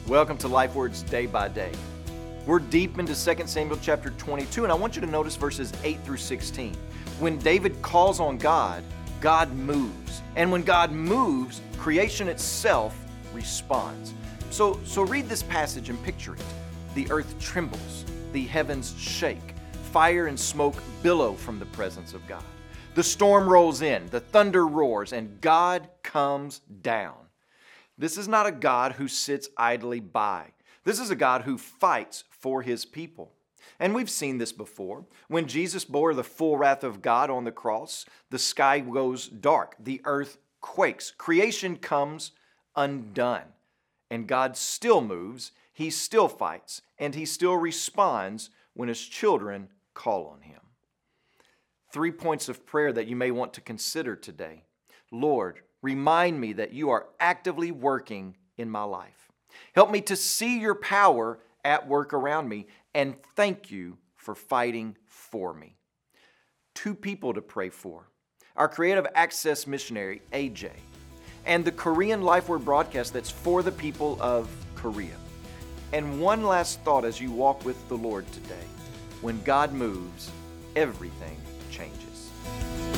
Welcome to Life Words Day by Day. We're deep into 2 Samuel chapter 22, and I want you to notice verses 8 through 16. When David calls on God, God moves. And when God moves, creation itself responds. So read this passage and picture it. The earth trembles, the heavens shake, fire and smoke billow from the presence of God. The storm rolls in, the thunder roars, and God comes down. This is not a God who sits idly by. This is a God who fights for His people. And we've seen this before. When Jesus bore the full wrath of God on the cross, the sky goes dark, the earth quakes, creation comes undone. And God still moves, He still fights, and He still responds when His children call on Him. 3 points of prayer that you may want to consider today. Lord, remind me that you are actively working in my life. Help me to see your power at work around me, and thank you for fighting for me. 2 people to pray for. Our Creative Access missionary, AJ, and the Korean Life Word broadcast that's for the people of Korea. And one last thought as you walk with the Lord today. When God moves, everything changes.